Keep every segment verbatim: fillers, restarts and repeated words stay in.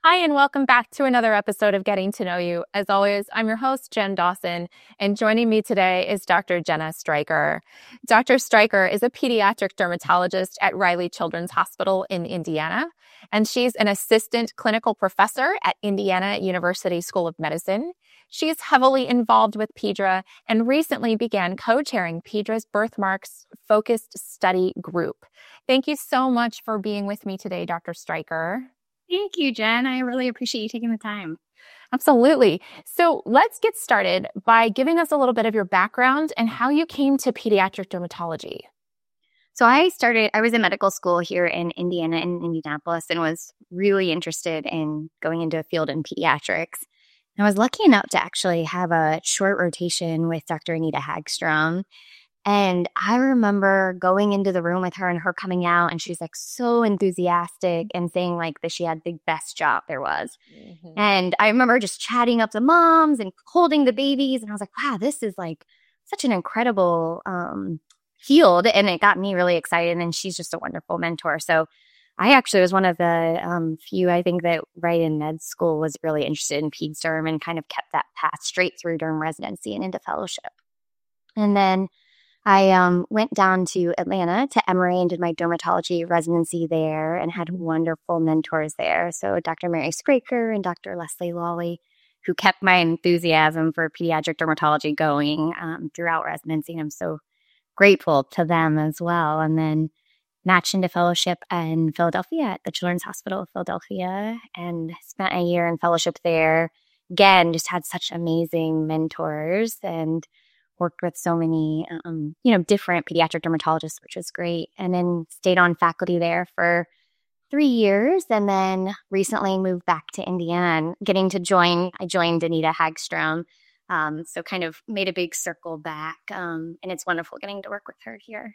Hi, and welcome back to another episode of Getting to Know You. As always, I'm your host, Jen Dawson, and joining me today is Doctor Jenna Stryker. Doctor Stryker is a pediatric dermatologist at Riley Children's Hospital in Indiana, and she's an assistant clinical professor at Indiana University School of Medicine. She's heavily involved with PEDRA and recently began co-chairing PEDRA's Birthmarks Focused Study Group. Thank you so much for being with me today, Doctor Stryker. Thank you, Jen. I really appreciate you taking the time. Absolutely. So let's get started by giving us a little bit of your background and how you came to pediatric dermatology. So I started, I was in medical school here in Indiana, in Indianapolis, and was really interested in going into a field in pediatrics. I was lucky enough to actually have a short rotation with Doctor Anita Hagstrom. And I remember going into the room with her and her coming out, and she's like so enthusiastic and saying like that she had the best job there was. Mm-hmm. And I remember just chatting up the moms and holding the babies. And I was like, wow, this is like such an incredible um, field. And it got me really excited. And she's just a wonderful mentor. So I actually was one of the um, few, I think, that right in med school was really interested in peds derm and kind of kept that path straight through derm residency and into fellowship. And then I um, went down to Atlanta to Emory and did my dermatology residency there and had wonderful mentors there. So Doctor Mary Spraker and Doctor Leslie Lawley, who kept my enthusiasm for pediatric dermatology going um, throughout residency. And I'm so grateful to them as well. And then matched into fellowship in Philadelphia at the Children's Hospital of Philadelphia and spent a year in fellowship there. Again, just had such amazing mentors and worked with so many, um, you know, different pediatric dermatologists, which was great. And then stayed on faculty there for three years and then recently moved back to Indiana and getting to join, I joined Anita Hagstrom. Um, so kind of made a big circle back. Um, and it's wonderful getting to work with her here.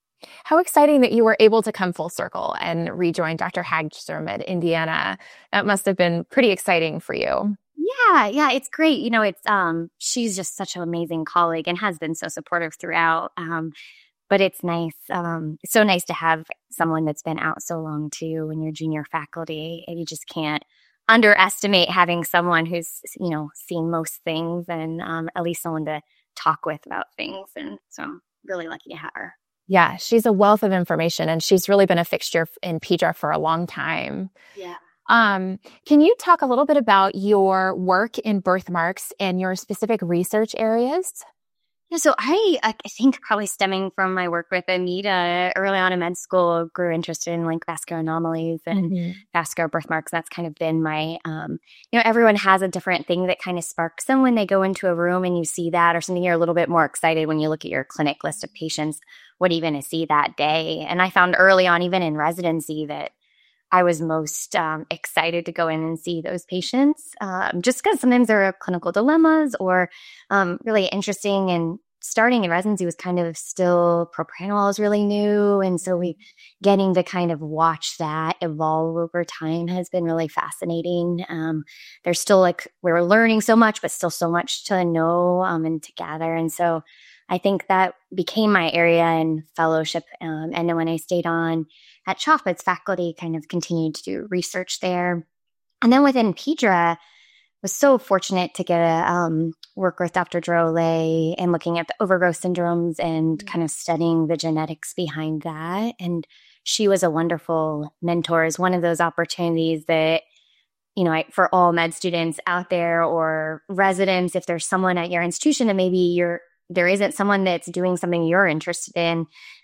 How exciting that you were able to come full circle and rejoin Doctor Hagstrom at Indiana. That must have been pretty exciting for you. Yeah, yeah, it's great. You know, it's um, she's just such an amazing colleague and has been so supportive throughout. Um, but it's nice. Um, it's so nice to have someone that's been out so long too. When you're junior faculty, and you just can't underestimate having someone who's you know seen most things and um, at least someone to talk with about things. And so I'm really lucky to have her. Yeah, she's a wealth of information, and she's really been a fixture in PEDRA for a long time. Yeah. Um, can you talk a little bit about your work in birthmarks and your specific research areas? Yeah, so I, I think probably stemming from my work with Anita early on in med school, grew interested in like vascular anomalies and mm-hmm. vascular birthmarks. That's kind of been my, um, you know, everyone has a different thing that kind of sparks them when they go into a room and you see that or something. You're a little bit more excited when you look at your clinic list of patients, what are you going to see that day? And I found early on, even in residency, that I was most um, excited to go in and see those patients um, just because sometimes there are clinical dilemmas or um, really interesting. And starting in residency was kind of still propranolol is really new. And so we getting to kind of watch that evolve over time has been really fascinating. Um, there's still like we're learning so much, but still so much to know um, and to gather. And so I think that became my area in fellowship. Um, and then when I stayed on at C H O P, its faculty kind of continued to do research there. And then within PEDRA, was so fortunate to get a um, work with Doctor Drolet and looking at the overgrowth syndromes and kind of studying the genetics behind that. And she was a wonderful mentor. Is one of those opportunities that, you know, I, for all med students out there or residents, if there's someone at your institution and maybe you're there isn't someone that's doing something you're interested in,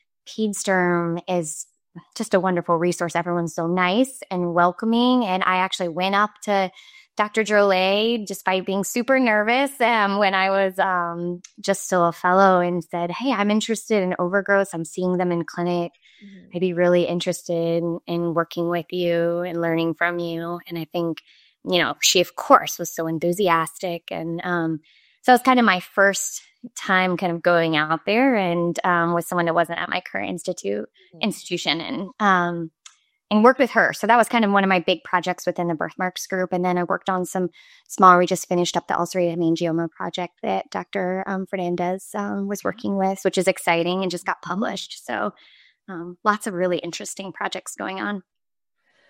PEDSTERM is just a wonderful resource. Everyone's so nice and welcoming. And I actually went up to Doctor Drolet, despite being super nervous um, when I was um, just still a fellow, and said, hey, I'm interested in overgrowth. I'm seeing them in clinic. Mm-hmm. I'd be really interested in, in working with you and learning from you. And I think, you know, she, of course, was so enthusiastic. And um, so it was kind of my first time kind of going out there and um, with someone that wasn't at my current institute mm-hmm. institution and um, and worked with her. So that was kind of one of my big projects within the birthmarks group. And then I worked on some small, we just finished up the ulcerative hemangioma project that Doctor Um, Fernandez um, was working with, which is exciting and just got published. So um, lots of really interesting projects going on.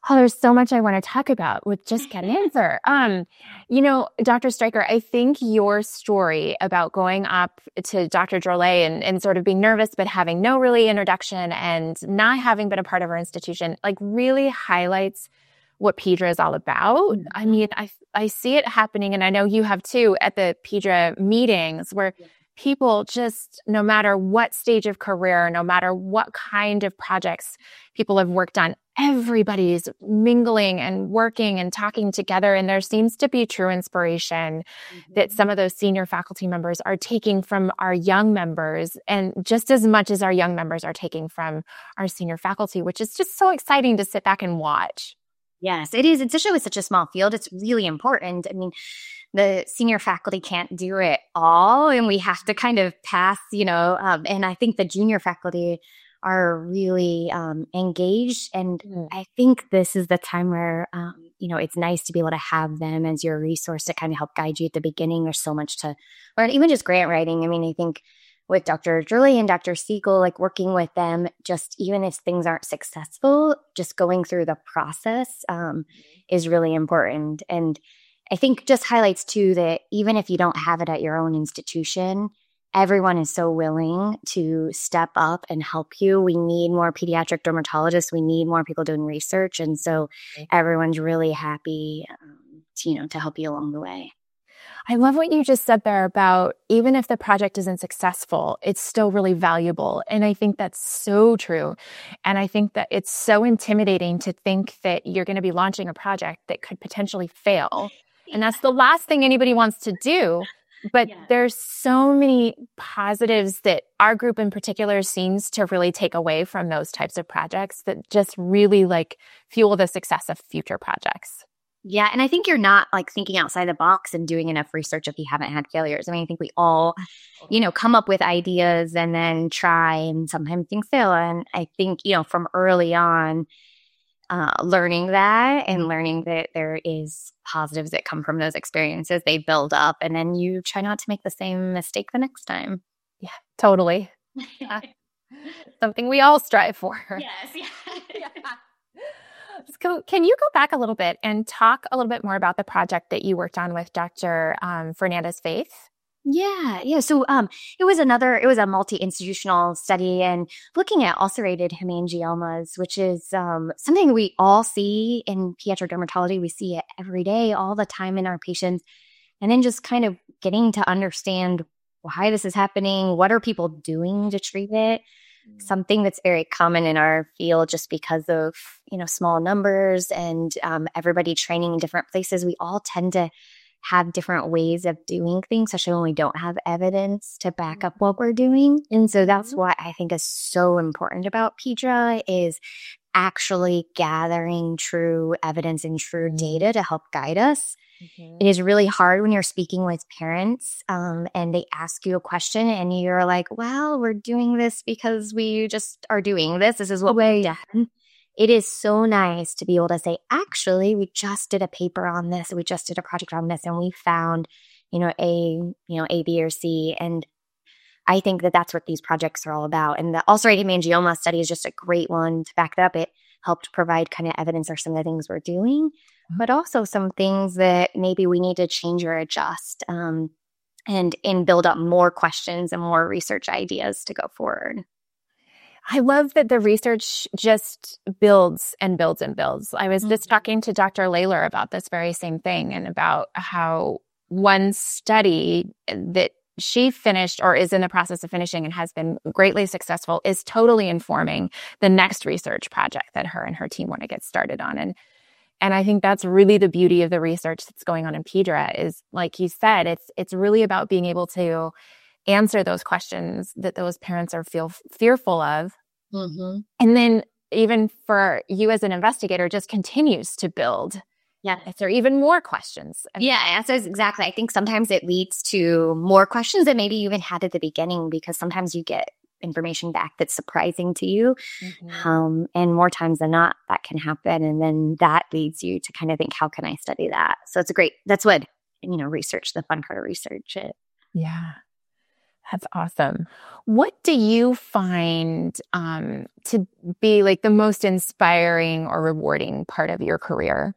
Oh, there's so much I want to talk about with just Get an Answer. Um, you know, Doctor Stryker, I think your story about going up to Doctor Drolet and, and sort of being nervous, but having no really introduction and not having been a part of our institution, like really highlights what Pedra is all about. Mm-hmm. I mean, I I see it happening, and I know you have too, at the Pedra meetings where yeah. people just, no matter what stage of career, no matter what kind of projects people have worked on, everybody's mingling and working and talking together. And there seems to be true inspiration mm-hmm. that some of those senior faculty members are taking from our young members, and just as much as our young members are taking from our senior faculty, which is just so exciting to sit back and watch. Yes, it is. Especially with such a small field, it's really important. I mean, the senior faculty can't do it all, and we have to kind of pass, you know, um, and I think the junior faculty are really um, engaged. And mm. I think this is the time where, um, you know, it's nice to be able to have them as your resource to kind of help guide you at the beginning. There's so much to learn, even just grant writing. I mean, I think with Doctor Drolet and Doctor Siegel, like working with them, just even if things aren't successful, just going through the process um, is really important. And I think just highlights too that even if you don't have it at your own institution, everyone is so willing to step up and help you. We need more pediatric dermatologists. We need more people doing research. And so everyone's really happy, um, to, you know, to help you along the way. I love what you just said there about even if the project isn't successful, it's still really valuable. And I think that's so true. And I think that it's so intimidating to think that you're going to be launching a project that could potentially fail. And that's the last thing anybody wants to do. But yeah. there's so many positives that our group in particular seems to really take away from those types of projects that just really like fuel the success of future projects. Yeah. And I think you're not like thinking outside the box and doing enough research if you haven't had failures. I mean, I think we all, you know, come up with ideas and then try, and sometimes things fail. And I think, you know, from early on, uh, learning that and learning that there is positives that come from those experiences, they build up, and then you try not to make the same mistake the next time. Yeah, totally. uh, something we all strive for. Yes. Yeah. yeah. So can you go back a little bit and talk a little bit more about the project that you worked on with Doctor Um, Fernandez-Faith? Yeah, yeah. So um, it was another, it was a multi-institutional study and looking at ulcerated hemangiomas, which is um, something we all see in pediatric dermatology. We see it every day, all the time in our patients. And then just kind of getting to understand why this is happening, what are people doing to treat it? Something that's very common in our field just because of, you know, small numbers and um, everybody training in different places. We all tend to have different ways of doing things, especially when we don't have evidence to back up what we're doing. And so that's what I think is so important about Pedra is actually gathering true evidence and true data to help guide us. Mm-hmm. It is really hard when you're speaking with parents um, and they ask you a question and you're like, well, we're doing this because we just are doing this. This is what we've done. It is so nice to be able to say, actually, we just did a paper on this. We just did a project on this and we found, you know, A, you know, A, B, or C. And I think that that's what these projects are all about. And the ulcerated hemangioma study is just a great one to back that up. It helped provide kind of evidence of some of the things we're doing, but also some things that maybe we need to change or adjust um, and, and build up more questions and more research ideas to go forward. I love that the research just builds and builds and builds. I was mm-hmm. just talking to Doctor Layler about this very same thing and about how one study that she finished or is in the process of finishing and has been greatly successful is totally informing the next research project that her and her team want to get started on. And and I think that's really the beauty of the research that's going on in Pedra is, like you said, it's it's really about being able to answer those questions that those parents are feel fearful of. Mm-hmm. And then even for you as an investigator, just continues to build. Yeah. Is there even more questions? Yeah, answers exactly. I think sometimes it leads to more questions than maybe you even had at the beginning because sometimes you get information back that's surprising to you. Mm-hmm. Um, and more times than not, that can happen. And then that leads you to kind of think, how can I study that? So it's a great, that's what, you know, research, the fun part of research. It. Yeah. That's awesome. What do you find um, to be like the most inspiring or rewarding part of your career?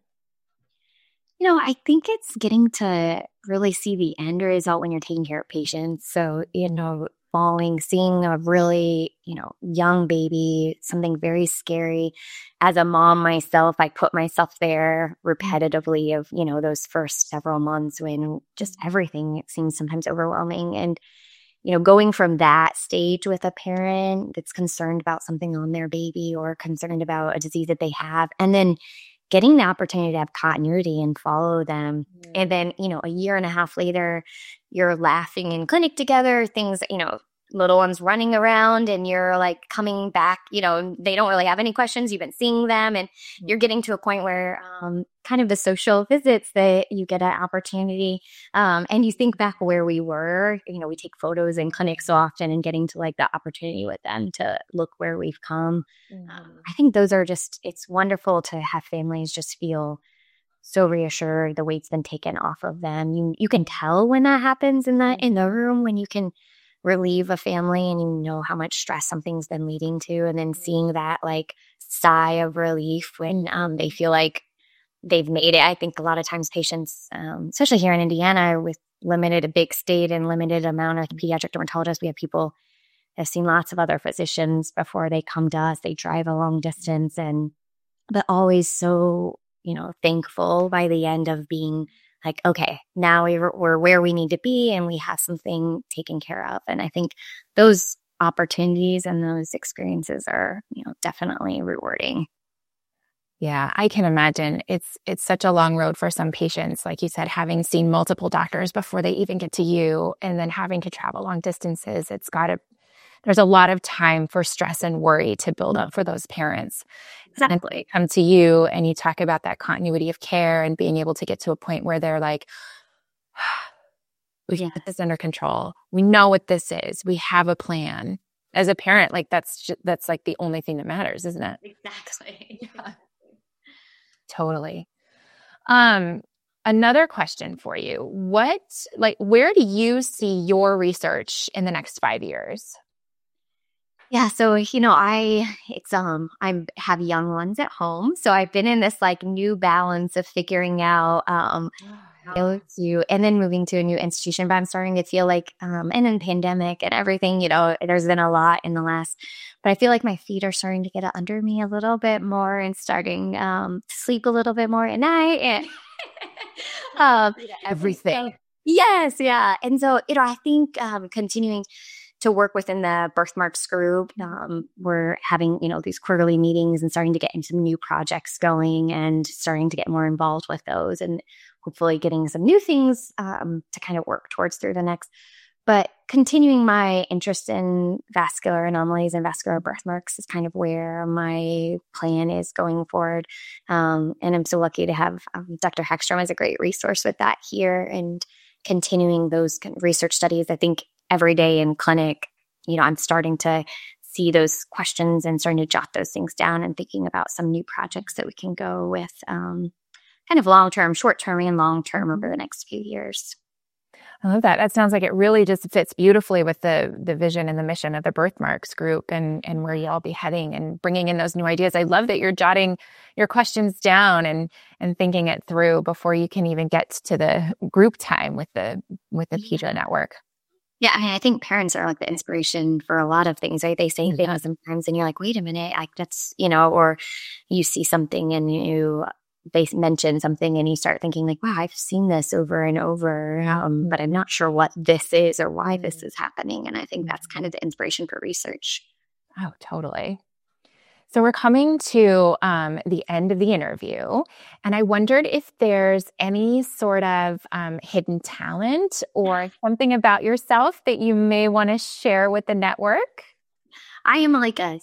You know, I think it's getting to really see the end result when you're taking care of patients. So, you know, falling, seeing a really, you know, young baby, something very scary. As a mom myself, I put myself there repetitively of, you know, those first several months when just everything seems sometimes overwhelming. And, you know, going from that stage with a parent that's concerned about something on their baby or concerned about a disease that they have, and then getting the opportunity to have continuity and follow them. Mm. And then, you know, a year and a half later, you're laughing in clinic together, things, you know, little ones running around and you're like coming back, you know, they don't really have any questions. You've been seeing them and you're getting to a point where um, kind of the social visits that you get an opportunity um, and you think back where we were, you know, we take photos in clinic so often and getting to like the opportunity with them to look where we've come. Mm-hmm. Um, I think those are just, it's wonderful to have families just feel so reassured the weight's been taken off of them. You you can tell when that happens in the in the room, when you can relieve a family and you know how much stress something's been leading to, and then seeing that like sigh of relief when um, they feel like they've made it. I think a lot of times patients, um, especially here in Indiana with limited, a big state and limited amount of pediatric dermatologists, we have people that have seen lots of other physicians before they come to us. They drive a long distance and, but always so, you know, thankful by the end of being like, okay, now we're, we're where we need to be and we have something taken care of. And I think those opportunities and those experiences are, you know, definitely rewarding. Yeah, I can imagine. It's it's such a long road for some patients, like you said, having seen multiple doctors before they even get to you and then having to travel long distances. It's got to, there's a lot of time for stress and worry to build up for those parents. Exactly. And come to you and you talk about that continuity of care and being able to get to a point where they're like, we can get this under control. We know what this is. We have a plan. As a parent, like that's just, that's like the only thing that matters, isn't it? Exactly. Yeah. Totally. Um, another question for you. What, like, where do you see your research in the next five years? Yeah. So, you know, I, it's, um, I have young ones at home. So I've been in this like new balance of figuring out, um, how to, and then moving to a new institution, but I'm starting to feel like, um, and then pandemic and everything, you know, there's been a lot in the last, but I feel like my feet are starting to get under me a little bit more and starting, um, to sleep a little bit more at night and, um, everything. So, yes. Yeah. And so, you know, I think, um, continuing to work within the Birthmarks group. Um, we're having, you know, these quarterly meetings and starting to get into some new projects going and starting to get more involved with those and hopefully getting some new things um, to kind of work towards through the next. But continuing my interest in vascular anomalies and vascular birthmarks is kind of where my plan is going forward. Um, and I'm so lucky to have um, Doctor Hagstrom as a great resource with that here and continuing those research studies. I think every day in clinic, you know, I'm starting to see those questions and starting to jot those things down and thinking about some new projects that we can go with um, kind of long-term, short-term and long-term over the next few years. I love that. That sounds like it really just fits beautifully with the the vision and the mission of the Birthmarks group and, and where y'all be heading and bringing in those new ideas. I love that you're jotting your questions down and and thinking it through before you can even get to the group time with the with the P J network. Yeah, I mean, I think parents are like the inspiration for a lot of things, right? They say things sometimes and you're like, wait a minute, like that's, you know, or you see something and you, they mention something and you start thinking like, wow, I've seen this over and over, um, but I'm not sure what this is or why this is happening. And I think that's kind of the inspiration for research. Oh, totally. So we're coming to um, the end of the interview, and I wondered if there's any sort of um, hidden talent or something about yourself that you may want to share with the network. I am like a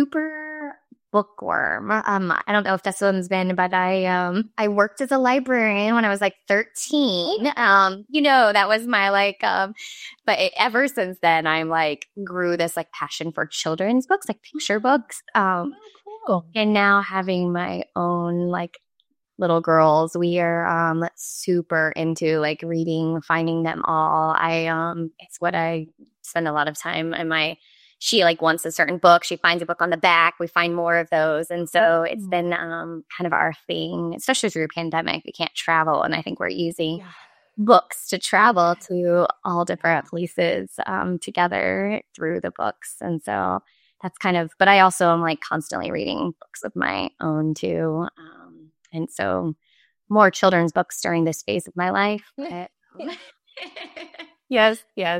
super bookworm. Um, I don't know if this one's been, but I um I worked as a librarian when I was like thirteen. Um, you know, that was my like um, but it, ever since then, I'm like grew this like passion for children's books, like picture books. Um, oh, cool. And now having my own like little girls, we are um super into like reading, finding them all. I um, it's what I spend a lot of time. And my, she like wants a certain book. She finds a book on the back. We find more of those. And so it's been um, kind of our thing, especially through a pandemic. We can't travel. And I think we're using yeah. books to travel to all different places um, together through the books. And so that's kind of, but I also am like constantly reading books of my own too. Um, and so more children's books during this phase of my life. But, yes, yes.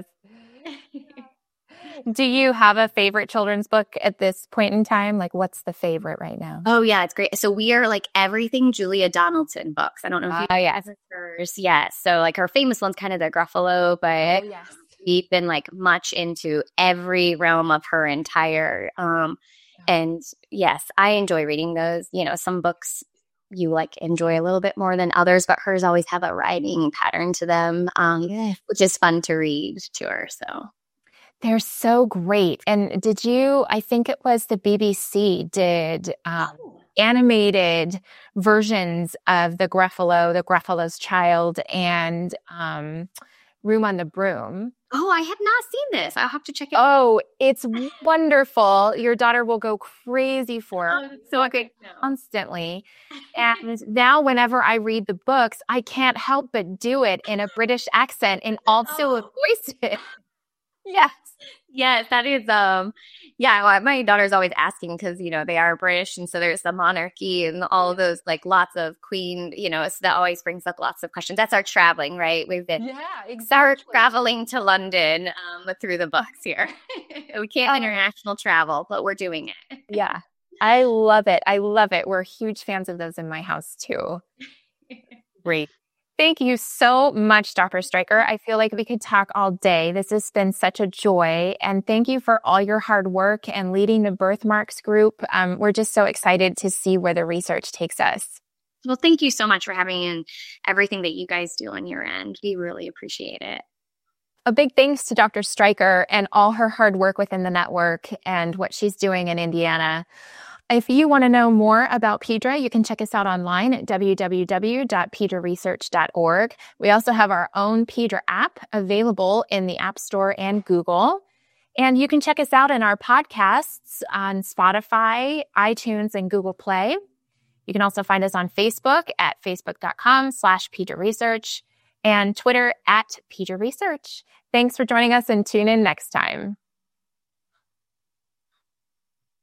Do you have a favorite children's book at this point in time? Like, what's the favorite right now? Oh, yeah, it's great. So we are like everything Julia Donaldson books. I don't know if you Oh, yeah. hers. Yes. So like her famous one's kind of the Gruffalo, but Oh, yes. we've been like much into every realm of her entire. Um, and yes, I enjoy reading those. You know, some books you like enjoy a little bit more than others, but hers always have a writing pattern to them, um, yeah. which is fun to read to her. So. They're so great. And did you, I think it was the B B C did um, oh. animated versions of the Gruffalo, the Gruffalo's Child, and um, Room on the Broom. Oh, I have not seen this. I'll have to check it out. Oh, it's wonderful. Your daughter will go crazy for it. Oh, so good. Constantly. And now whenever I read the books, I can't help but do it in a British accent and also oh. voice it. Yes. Yes, that is, um, yeah, well, my daughter's always asking because, you know, they are British. And so there's the monarchy and all of those, like lots of queen, you know, so that always brings up lots of questions. That's our traveling, right? We've been yeah, exactly. traveling to London um, through the books here. We can't um, international travel, but we're doing it. Yeah, I love it. I love it. We're huge fans of those in my house too. Great. Thank you so much, Doctor Stryker. I feel like we could talk all day. This has been such a joy. And thank you for all your hard work and leading the Birthmarks group. Um, we're just so excited to see where the research takes us. Well, thank you so much for having me and everything that you guys do on your end. We really appreciate it. A big thanks to Doctor Stryker and all her hard work within the network and what she's doing in Indiana. If you want to know more about Pediatrics, you can check us out online at w w w dot pediatrics research dot org. We also have our own Pediatrics app available in the App Store and Google. And you can check us out in our podcasts on Spotify, iTunes, and Google Play. You can also find us on Facebook at facebook.com slash Pediatrics Research and Twitter at Pediatrics Research. Thanks for joining us and tune in next time.